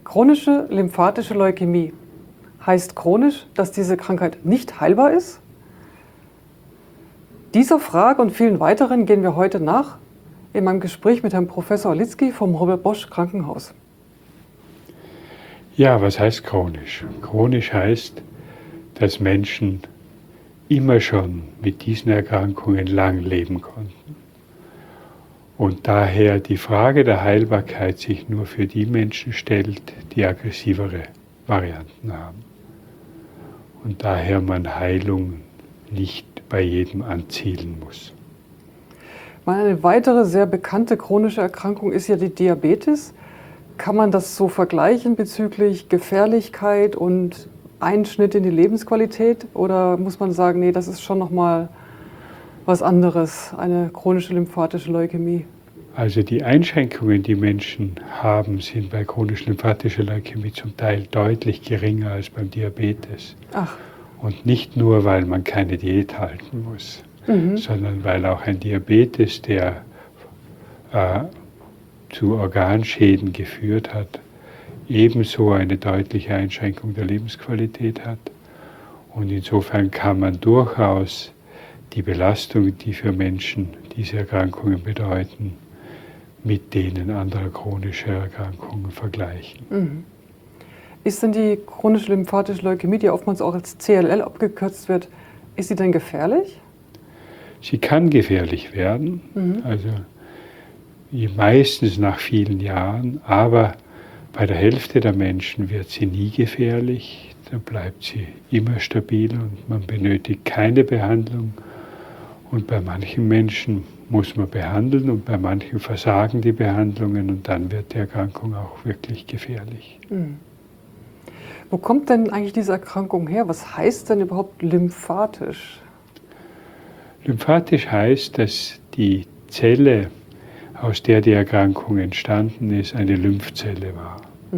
Chronische lymphatische Leukämie. Heißt chronisch, dass diese Krankheit nicht heilbar ist? Dieser Frage und vielen weiteren gehen wir heute nach in meinem Gespräch mit Herrn Professor Olitzky vom Robert Bosch Krankenhaus. Ja, was heißt chronisch? Chronisch heißt, dass Menschen immer schon mit diesen Erkrankungen lang leben konnten. Und daher die Frage der Heilbarkeit sich nur für die Menschen stellt, die aggressivere Varianten haben. Und daher man Heilung nicht bei jedem anzielen muss. Eine weitere sehr bekannte chronische Erkrankung ist ja die Diabetes. Kann man das so vergleichen bezüglich Gefährlichkeit und Einschnitt in die Lebensqualität? Oder muss man sagen, nee, das ist schon nochmal was anderes, eine chronische lymphatische Leukämie? Also die Einschränkungen, die Menschen haben, sind bei chronisch lymphatischer Leukämie zum Teil deutlich geringer als beim Diabetes. Ach. Und nicht nur, weil man keine Diät halten muss, sondern weil auch ein Diabetes, der zu Organschäden geführt hat, ebenso eine deutliche Einschränkung der Lebensqualität hat. Und insofern kann man durchaus die Belastung, die für Menschen diese Erkrankungen bedeuten, mit denen anderer chronischer Erkrankungen vergleichen. Ist denn die chronische lymphatische Leukämie, die oftmals auch als CLL abgekürzt wird, ist sie denn gefährlich? Sie kann gefährlich werden, also meistens nach vielen Jahren, aber bei der Hälfte der Menschen wird sie nie gefährlich, dann bleibt sie immer stabil und man benötigt keine Behandlung. Und bei manchen Menschen muss man behandeln und bei manchen versagen die Behandlungen und dann wird die Erkrankung auch wirklich gefährlich. Wo kommt denn eigentlich diese Erkrankung her? Was heißt denn überhaupt lymphatisch? Lymphatisch heißt, dass die Zelle, aus der die Erkrankung entstanden ist, eine Lymphzelle war.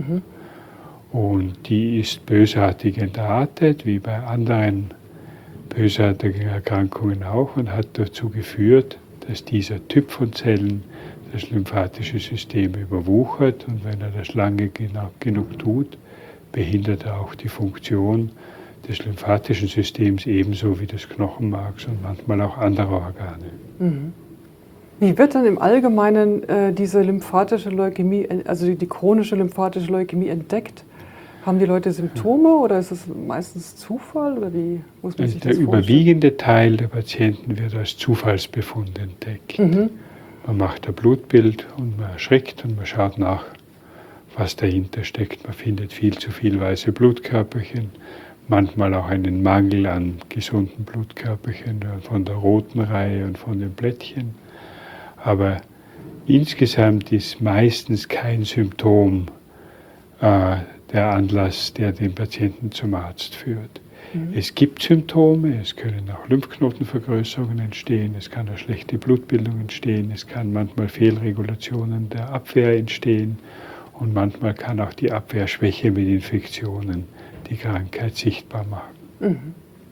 Und die ist bösartig entartet, wie bei anderen bösartigen Erkrankungen auch, und hat dazu geführt, dass dieser Typ von Zellen das lymphatische System überwuchert. Und wenn er das lange genug tut, behindert er auch die Funktion des lymphatischen Systems ebenso wie des Knochenmarks und manchmal auch anderer Organe. Wie wird dann im Allgemeinen diese lymphatische Leukämie, also die chronische lymphatische Leukämie entdeckt? Haben die Leute Symptome oder ist es meistens Zufall? Oder wie muss man sich das vorstellen? Der überwiegende Teil der Patienten wird als Zufallsbefund entdeckt. Man macht ein Blutbild und man erschrickt und man schaut nach, was dahinter steckt. Man findet viel zu viel weiße Blutkörperchen, manchmal auch einen Mangel an gesunden Blutkörperchen von der roten Reihe und von den Blättchen. Aber insgesamt ist meistens kein Symptom der Anlass, der den Patienten zum Arzt führt. Es gibt Symptome, es können auch Lymphknotenvergrößerungen entstehen, es kann eine schlechte Blutbildung entstehen, es kann manchmal Fehlregulationen der Abwehr entstehen und manchmal kann auch die Abwehrschwäche mit Infektionen die Krankheit sichtbar machen.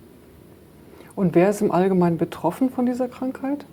Und wer ist im Allgemeinen betroffen von dieser Krankheit?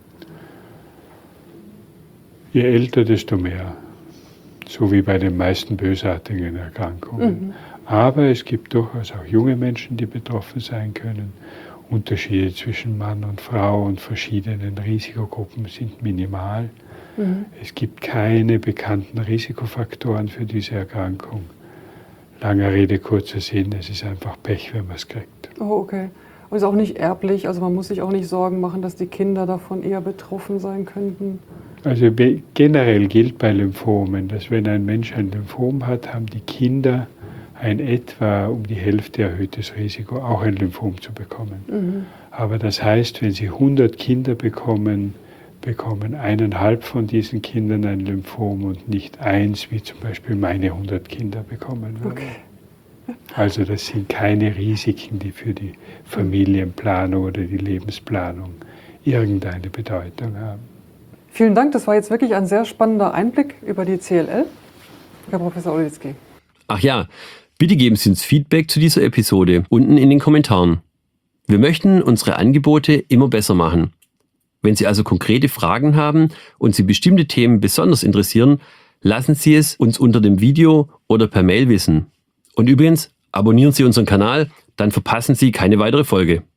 Je älter, desto mehr. So wie bei den meisten bösartigen Erkrankungen. Aber es gibt durchaus auch junge Menschen, die betroffen sein können. Unterschiede zwischen Mann und Frau und verschiedenen Risikogruppen sind minimal. Es gibt keine bekannten Risikofaktoren für diese Erkrankung. Langer Rede, kurzer Sinn, es ist einfach Pech, wenn man es kriegt. Oh, okay. Und ist auch nicht erblich, also man muss sich auch nicht Sorgen machen, dass die Kinder davon eher betroffen sein könnten? Also generell gilt bei Lymphomen, dass wenn ein Mensch ein Lymphom hat, haben die Kinder ein etwa um die Hälfte erhöhtes Risiko, auch ein Lymphom zu bekommen. Aber das heißt, wenn Sie 100 Kinder bekommen 1,5 von diesen Kindern ein Lymphom und nicht 1, wie zum Beispiel meine 100 Kinder bekommen würden. Okay. Also das sind keine Risiken, die für die Familienplanung oder die Lebensplanung irgendeine Bedeutung haben. Vielen Dank, das war jetzt wirklich ein sehr spannender Einblick über die CLL, Herr Professor Olitzky. Ach ja, bitte geben Sie uns Feedback zu dieser Episode unten in den Kommentaren. Wir möchten unsere Angebote immer besser machen. Wenn Sie also konkrete Fragen haben und Sie bestimmte Themen besonders interessieren, Lassen Sie es uns unter dem Video oder per Mail wissen. Und übrigens, abonnieren Sie unseren Kanal, dann verpassen Sie keine weitere Folge.